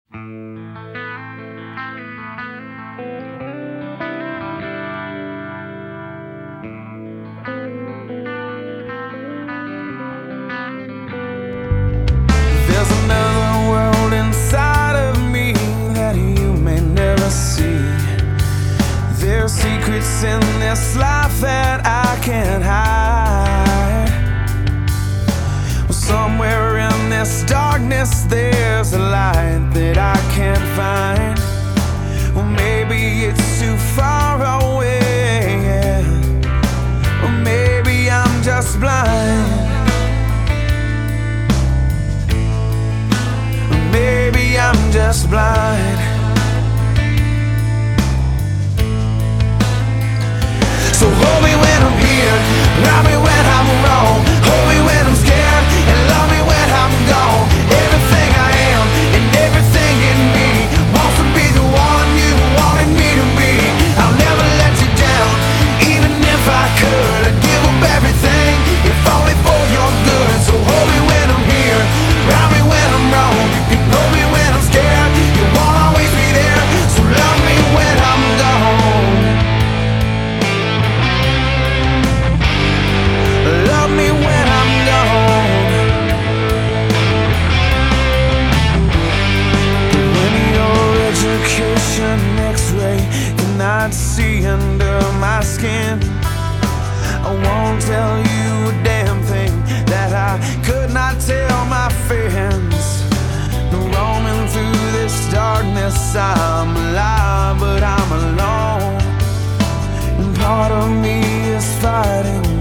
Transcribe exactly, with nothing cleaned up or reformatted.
There's another world inside of me that you may never see. There's secrets in this life that I can't hide. Well, somewhere in this darkness there's a light that I can't find. Well, maybe it's too far away, yeah. Or maybe I'm just blind. Maybe I'm just blind. So hold me when I'm here, love me when I'm wrong, hold me when I'm scared, and love me when I'm gone. Everything I am and everything in me wants to be the one you wanted me to be. I'll never let you down, even if I could. I'd give up everything, if only for your good. So hold me when I'm here, love me when I'm wrong. You can hold me when I'm scared, you won't always be there. So love me when I'm gone. Love me when I'm gone. But when your education X-ray cannot see under my skin, I won't tell you a damn thing that I could not tell my friends. No, roaming through this darkness, I'm alive, but I'm alone. And part of me is fighting